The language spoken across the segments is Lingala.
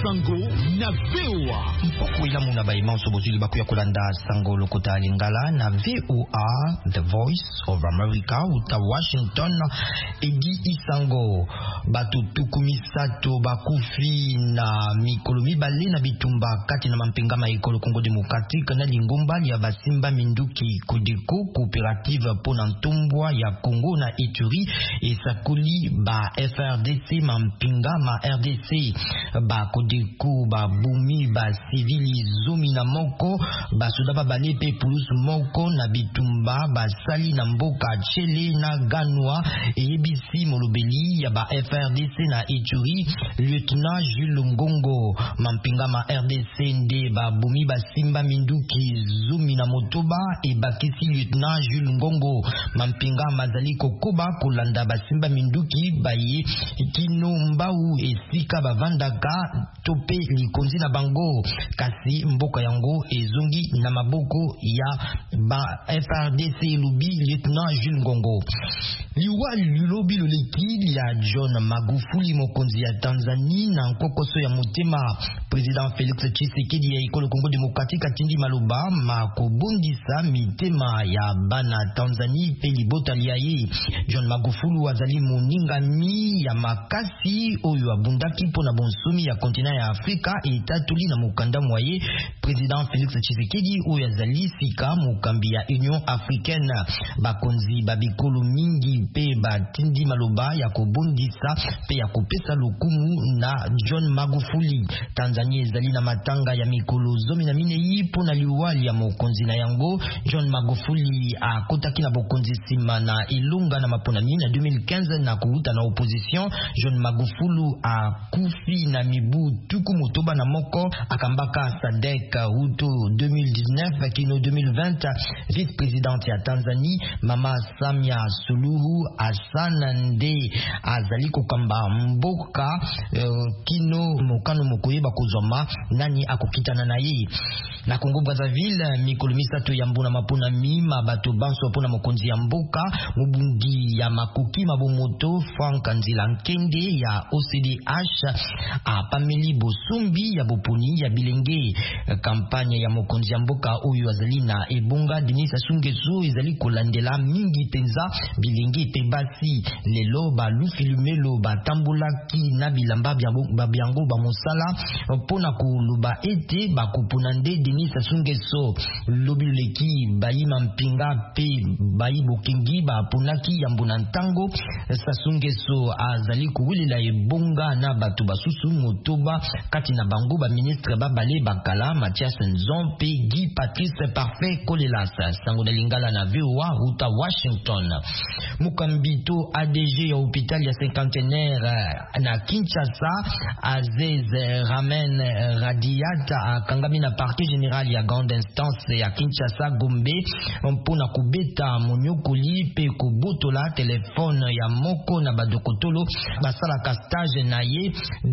Sango na VOA. Mpoko ila muna ba imanso bozili baku ya kulanda Sango lokota lingala na VOA, The Voice of America, uta Washington. Edi Isango batu tukumisato bakufi na mikolo mibale na bitumba kati na mampinga maikolo Kongo Demokratike na lingumba ya basimba minduki Kodeko coopérative pona ntombwa ya Kongo na Ituri esakuli ba FRDC mampinga ma RDC ba Kodeko ba bumi ba civili zomi na moko ba sudaba balepe plus moko na bitumba ba sali na mboka chele na ganwa ebisi molobeli ya ba FRDC na Ituri lieutenant Jules Ngongo mampinga ma RDC nde ba bumi ba simba minduki zomi na motoba e bakisi lieutenant Jules Ngongo mampinga mazali kokoba kolanda ba simba minduki baye kino mbau esika bavandaka tope likonzi na bango kasi mboka yango ezongi na maboko ya ba FRDC lubi lieutenant Jules Ngongo liwa lilobi loleki ya John Magufuli mokonzi ya Tanzania na nkokoso ya motema president Felix Tshisekedi ya ikolo Kongo Demokratike atindi maloba makobondisa mitema ya bana Tanzania pe libota liaye. John Magufuli azali moningami ya makasi oyo abundaki pona bonsomi ya kontinent ya Afrika etatuli na mukanda mwaye president Felix Tshisekedi oyo azali sika mukambi ya Union Africaine bakonzi babikolo mingi pe batindi maloba ya kobondisa pe ya kopesa lokumu na John Magufuli. Tanzania ezali na matanga ya mikolo zomi na mine yipo na liwali ya mokonzi na yango. John Magufuli akotaki na bokonzi sima na ilunga na maponami na 2015 na kuuta na opposition. John Magufuli akufi na mibu tuku motoba na moko akambaka Sadek uto 2019 kino 2020 vice-présidente ya Tanzania Mama Samia Suluhu Hassan nde azali kokamba mboka kino mokano mokoyeba kozoma nani akokitana na ye. Na Kongo Brazzaville mikolo misato ya mbuna mapona mima bato banso pona mokonzi ya mboka mubundi ya makoki mabomoto Frank Nzila Nkende ya OCDH apameli bosumbi ya boponi ya bilenge. Kampanya ya mokonzi ya mboka oyo azali na ebonga Denis Sassou Nguesso ezali kolandela mingi penza bilenge pe basi lelo balufi lumelo batambulaki na bilamba byango bamosala pona koluba ete bakupuna nde Denis Sassou Nguesso lobileki bayima mpinga pe bayi bokengi baponaki yambuna ntango. Sassou Nguesso azali kuwilela ebonga na batu basusu motoba kati na bango ba ministre babale bakala Mathias Nzompe Guy Patrice Parfait Kolelas. Sango na lingala na VOA uta Washington. Mukambito ADG ya hopital ya cinquantenaire na Kinshasa Aziz Ramen Radiata kangami na parquet général ya grande instance ya Kinshasa Gombe mpona kubeta monyokoli pe kubotola telefone ya moko na badokotolo basala stage na ye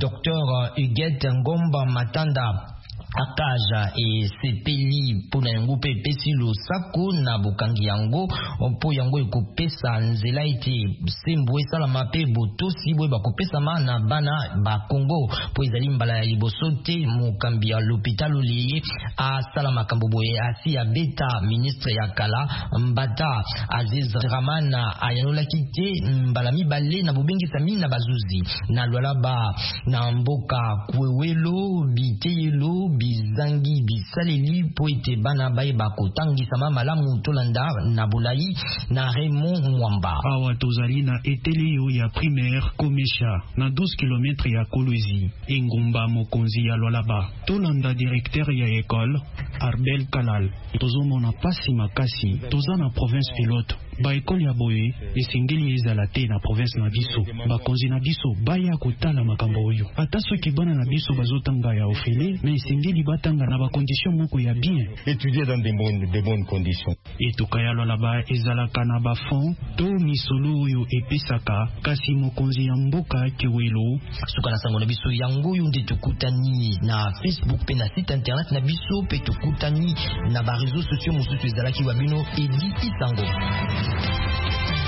Dr Huguette Ngomba Matanda akaja e sepeli pona yango pe pesilo sako na bokangi yango mpo yango ekopesa nzela ete sembo esalama pe botosi boye bakopesa ma na bana ba Kongo po ezali mbala ya liboso te mokambi ya l'hôpital oliye asala makambo boye asi ya beta ministre ya kala Mbata Aziz Ramana ayanolaki te mbala mibale na bobengisa mina bazuzi na lwalaba na mboka kwewelo biteyelo bizangi bisaleli po ete bana baye bakotangisa malamu tolanda na Bulayi na Raymond Mwamba. Awa tozali na etelio ya primaire Komesha na 12 km ya Kolwezi engumba mokonzi ya Lwalaba. Tolanda directeur ya école Arbel Kalal. Tozomona pasi makasi toza na province pilote ba école ya boye esengeli ezala te na province na biso bakonzi na biso baya kotala makambo oyo ata soki bana na biso bazotanga ya ofele mais esengeli batanga na ba conditions moko ya bien étudier dans de bonnes conditions. Etuka ya Lwalaba ezalaka na ba fond to misolo oyo epesaka kasi mokonzi ya mboka Kewelo suka na sango na biso yango yo nde tukutani na Facebook pe na site internet na biso pe tukutani na ba réseaux sociaux mosusu ezalaki wabino Edi Isango.